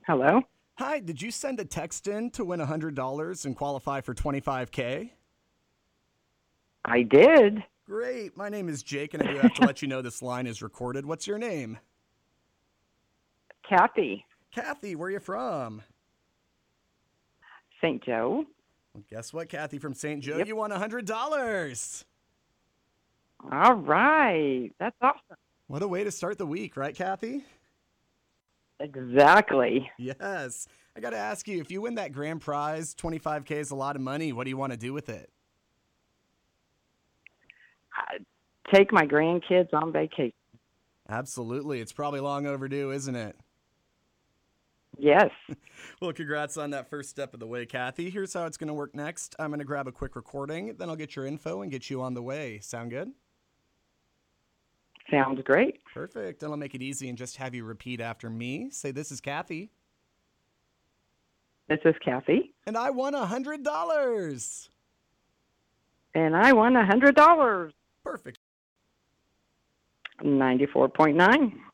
Hello? Hi, did you send a text in to win $100 and qualify for 25K? I did. Great. My name is Jake, and I do have to let you know this line is recorded. What's your name? Kathy, Kathy, where are you from? St. Joe. Well, guess what, Kathy from St. Joe? Yep. You won $100. All right. That's awesome. What a way to start the week, right, Kathy? Exactly. Yes. I got to ask you, if you win that grand prize, 25K is a lot of money. What do you want to do with it? I take my grandkids on vacation. Absolutely. It's probably long overdue, isn't it? Yes. Well, congrats on that first step of the way, Kathy. Here's how it's going to work next. I'm going to grab a quick recording, then I'll get your info and get you on the way. Sound good? Sounds great. Perfect. And I'll make it easy and just have you repeat after me. Say, this is Kathy. This is Kathy, And I won $100. and I won $100. Perfect. 94.9.